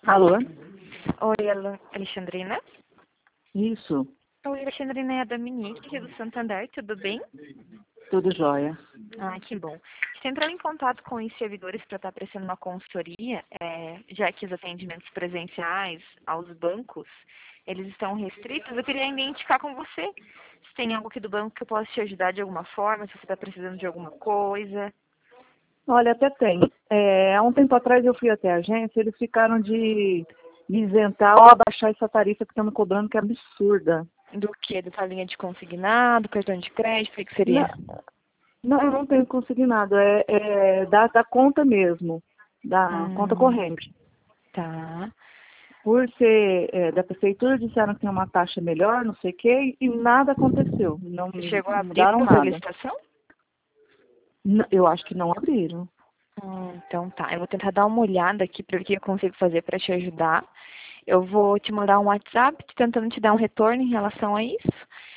Alô? Oi, Alexandrina. Isso, Oi, Alexandrina, é a Dominique, aqui do Santander, tudo bem? tudo jóia. Ah, que bom. Estou entrando em contato com os servidores para estar prestando uma consultoria, já que os atendimentos presenciais aos bancos, eles estão restritos. Eu queria identificar com você se tem algo aqui do banco que eu possa te ajudar de alguma forma, se você está precisando de alguma coisa. Olha, até tem. Há um tempo atrás eu fui até a agência, eles ficaram de me isentar ou abaixar essa tarifa que estão me cobrando, que é absurda. Do que? Da linha de consignado, cartão de crédito, o que Não, seria? não, eu não tenho consignado, da conta mesmo, da conta Hum, corrente. tá. Por ser da prefeitura, disseram que tem uma taxa melhor, não sei o quê, e nada aconteceu. Não Você me chegou a abrir mudaram para nada. licitação? Eu acho que não abriram. Então tá, eu vou tentar dar uma olhada aqui para ver o que eu consigo fazer para te ajudar. Eu vou te mandar um WhatsApp tentando te dar um retorno em relação a isso.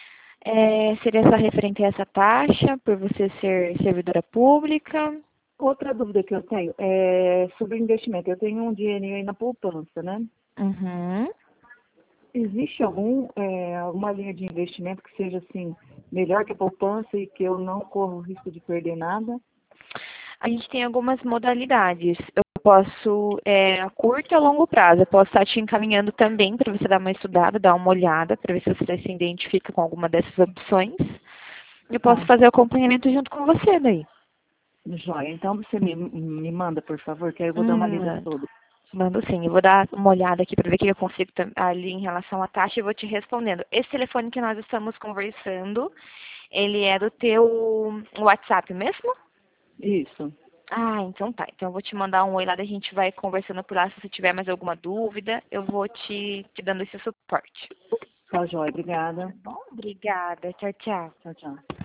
Seria só referente a essa taxa, por você ser servidora pública. Outra dúvida que eu tenho é sobre investimento. Eu tenho um dinheirinho aí na poupança, né? Uhum. Existe alguma linha de investimento que seja assim, melhor que a poupança e que eu não corro o risco de perder nada? A gente tem algumas modalidades. Eu posso, a curto e a longo prazo, eu posso estar te encaminhando também para você dar uma estudada, dar uma olhada, para ver se você se identifica com alguma dessas opções. Eu posso Tá, fazer acompanhamento junto com você daí. joia. Então você me manda, por favor, que aí eu vou dar uma lida Hum, sobre. Mando sim. Eu vou dar uma olhada aqui para ver o que eu consigo ali em relação à taxa e vou te respondendo. Esse telefone que nós estamos conversando, ele é do teu WhatsApp mesmo? Isso. Ah, então tá. Então eu vou te mandar um oi lá, daí a gente vai conversando por lá. Se você tiver mais alguma dúvida, eu vou te dando esse suporte. Tá, joia. Obrigada. Bom, obrigada. Tchau, tchau. Tchau, tchau.